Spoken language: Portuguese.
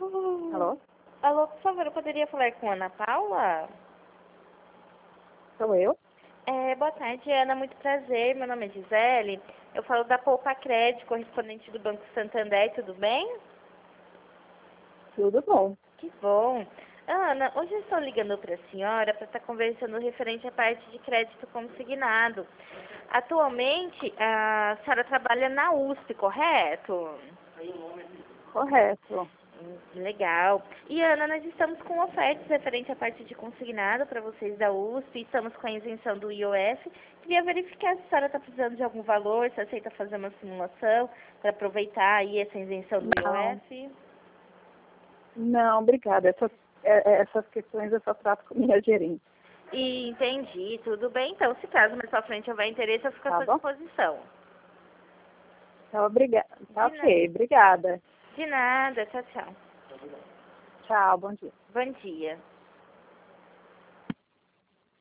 Alô? Alô, por favor, eu poderia falar com a Ana Paula? Sou eu? Boa tarde, Ana. Muito prazer. Meu nome é Gisele. Eu falo da Poupa Crédito, correspondente do Banco Santander. Tudo bem? Tudo bom. Que bom. Ana, hoje eu estou ligando para a senhora para estar conversando referente à parte de crédito consignado. Atualmente, a senhora trabalha na USP, correto? Correto. Legal. E, Ana, nós estamos com ofertas referente à parte de consignado para vocês da USP, estamos com a isenção do IOF. Queria verificar se a senhora está precisando de algum valor, se aceita fazer uma simulação para aproveitar aí essa isenção do IOF. Não, obrigada. Essas questões eu só trato com minha gerente. E entendi, tudo bem. Então, se caso mais pra frente houver interesse, eu fico à sua disposição. Tá, obrigada. Tá, De ok, obrigada. De nada, tchau, tchau. Tchau, bom dia. Bom dia.